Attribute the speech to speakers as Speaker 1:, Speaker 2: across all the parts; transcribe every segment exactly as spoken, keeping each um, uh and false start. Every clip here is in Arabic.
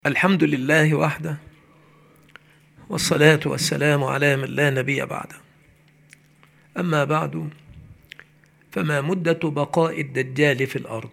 Speaker 1: الحمد لله وحده، والصلاة والسلام على من لا نبي بعده. أما بعد، فما مدة بقاء الدجال في الأرض؟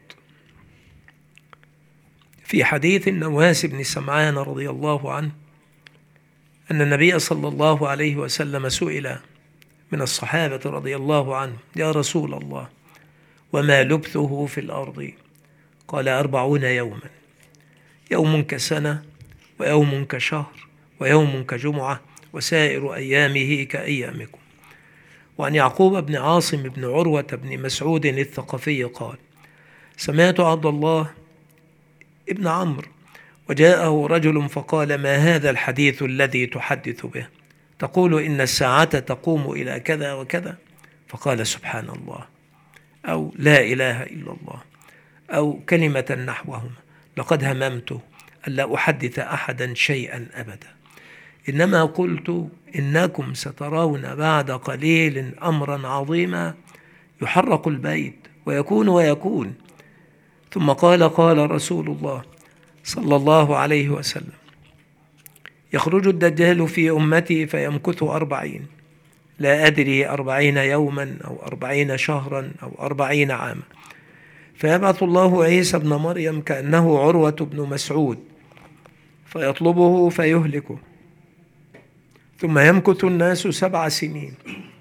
Speaker 1: في حديث النواس بن سمعان رضي الله عنه أن النبي صلى الله عليه وسلم سئل من الصحابة رضي الله عنه: يا رسول الله، وما لبثه في الأرض؟ قال: أربعون يوما، يوم كسنة، ويوم كشهر، ويوم كجمعة، وسائر أيامه كأيامكم. وعن يعقوب بن عاصم بن عروة بن مسعود الثقفي قال: سمعت عبد الله ابن عمرو وجاءه رجل فقال: ما هذا الحديث الذي تحدث به؟ تقول إن الساعة تقوم إلى كذا وكذا. فقال: سبحان الله، أو لا إله إلا الله، أو كلمة نحوهما. لقد هممت ألا أحدث أحدا شيئا أبدا، إنما قلت إنكم سترون بعد قليل أمرا عظيما يحرق البيت ويكون ويكون. ثم قال: قال رسول الله صلى الله عليه وسلم: يخرج الدجال في أمتي فيمكث أربعين، لا أدري أربعين يوما أو أربعين شهرا أو أربعين عاما، فيبعث الله عيسى بن مريم كأنه عروة بن مسعود فيطلبه فيهلكه، ثم يمكث الناس سبع سنين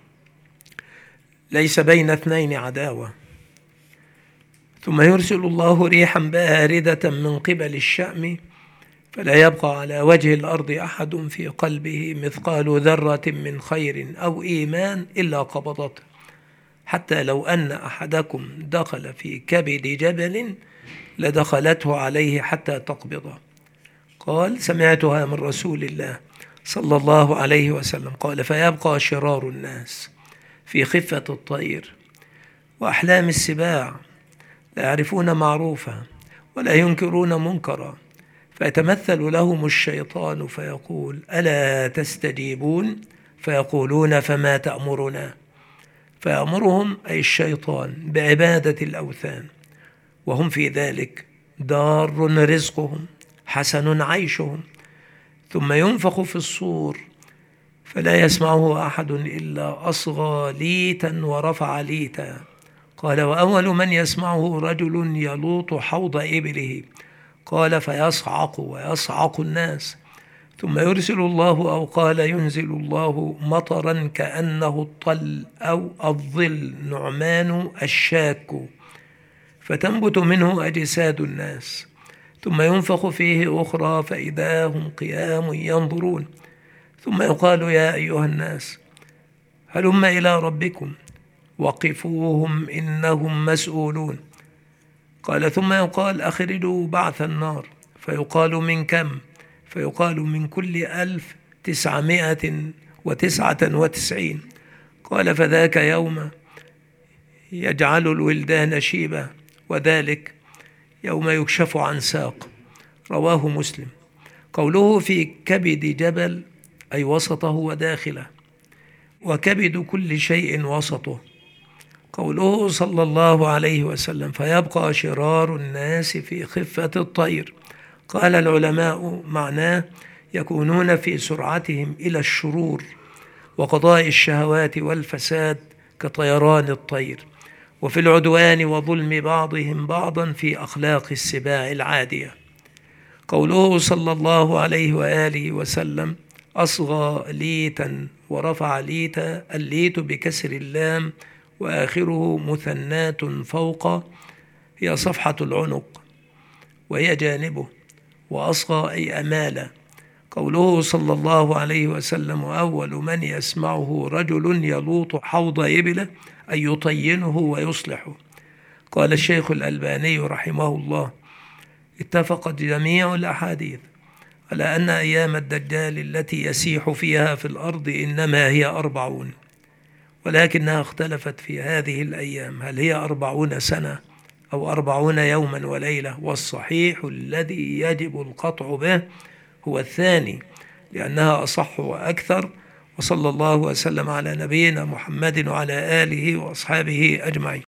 Speaker 1: ليس بين اثنين عداوة، ثم يرسل الله ريحا باردة من قبل الشأم، فلا يبقى على وجه الأرض أحد في قلبه مثقال ذرة من خير أو إيمان إلا قبضته، حتى لو أن أحدكم دخل في كبد جبل لدخلته عليه حتى تقبضه. قال: سمعتها من رسول الله صلى الله عليه وسلم قال: فيبقى شرار الناس في خفة الطير وأحلام السباع، لا يعرفون معروفا ولا ينكرون منكرا، فيتمثل لهم الشيطان فيقول: ألا تستجيبون؟ فيقولون: فما تأمرنا؟ فيأمرهم أي الشيطان بعبادة الأوثان، وهم في ذلك دار رزقهم حسن عيشهم. ثم ينفخ في الصور فلا يسمعه أحد إلا أصغى ليتا ورفع ليتا. قال: وأول من يسمعه رجل يلوط حوض إبله. قال: فيصعق ويصعق الناس، ثم يرسل الله أو قال ينزل الله مطرا كأنه الطل أو الظل نعمان الشاك، فتنبت منه أجساد الناس، ثم ينفخ فيه أخرى فإذا هم قيام ينظرون، ثم يقال: يا أيها الناس هلم إلى ربكم وقفوهم إنهم مسؤولون. قال: ثم يقال: أخرجوا بعث النار، فيقال: من كم؟ فيقال: من كل ألف تسعمائة وتسعة وتسعين. قال: فذاك يوم يجعل الولدان شيبة، وذلك يوم يكشف عن ساق. رواه مسلم. قوله في كبد جبل أي وسطه وداخله، وكبد كل شيء وسطه. قوله صلى الله عليه وسلم: فيبقى شرار الناس في خفة الطير. قال العلماء: معناه يكونون في سرعتهم إلى الشرور وقضاء الشهوات والفساد كطيران الطير، وفي العدوان وظلم بعضهم بعضا في أخلاق السباع العادية. قوله صلى الله عليه وآله وسلم: أصغى ليتا ورفع ليتا، الليت بكسر اللام وآخره مثنات فوق، هي صفحة العنق وهي جانبه، وأصغى أي أمالة. قوله صلى الله عليه وسلم: أول من يسمعه رجل يلوط حوض إبله، أي يطينه ويصلحه. قال الشيخ الألباني رحمه الله: اتفقت جميع الأحاديث على أن أيام الدجال التي يسيح فيها في الأرض إنما هي أربعون، ولكنها اختلفت في هذه الأيام، هل هي أربعون سنة أو أربعون يوما وليلة؟ والصحيح الذي يجب القطع به هو الثاني، لأنها أصح وأكثر. وصلى الله وسلم على نبينا محمد وعلى آله وأصحابه أجمعين.